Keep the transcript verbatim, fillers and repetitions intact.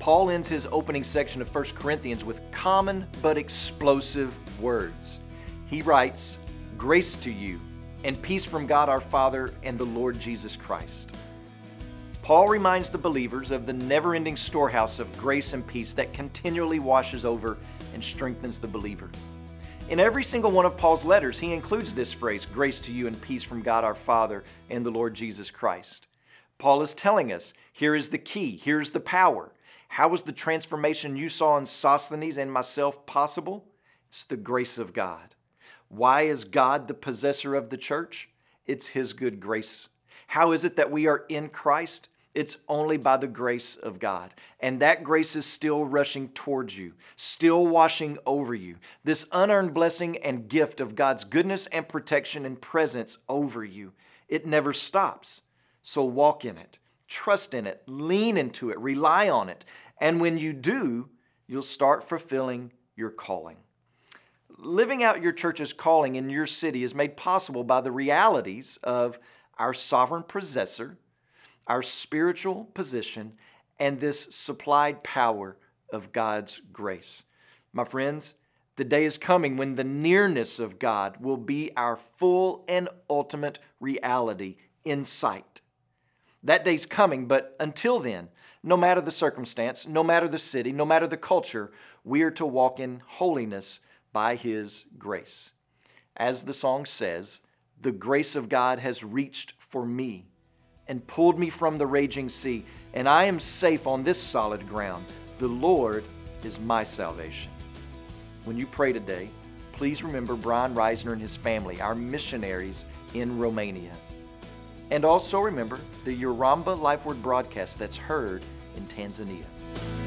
Paul ends his opening section of First Corinthians with common but explosive words. He writes, "Grace to you and peace from God our Father and the Lord Jesus Christ." Paul reminds the believers of the never-ending storehouse of grace and peace that continually washes over and strengthens the believer. In every single one of Paul's letters, he includes this phrase, "Grace to you and peace from God our Father and the Lord Jesus Christ." Paul is telling us, here is the key, here's the power. How was the transformation you saw in Sosthenes and myself possible? It's the grace of God. Why is God the possessor of the church? It's His good grace. How is it that we are in Christ? It's only by the grace of God. And that grace is still rushing towards you, still washing over you. This unearned blessing and gift of God's goodness and protection and presence over you, it never stops. So walk in it, trust in it, lean into it, rely on it. And when you do, you'll start fulfilling your calling. Living out your church's calling in your city is made possible by the realities of our sovereign possessor, our spiritual position, and this supplied power of God's grace. My friends, the day is coming when the nearness of God will be our full and ultimate reality in sight. That day's coming, but until then, no matter the circumstance, no matter the city, no matter the culture, we are to walk in holiness by His grace. As the song says, the grace of God has reached for me and pulled me from the raging sea, and I am safe on this solid ground. The Lord is my salvation. When you pray today, please remember Brian Reisner and his family, our missionaries in Romania. And also remember the Uramba Life Word broadcast that's heard in Tanzania.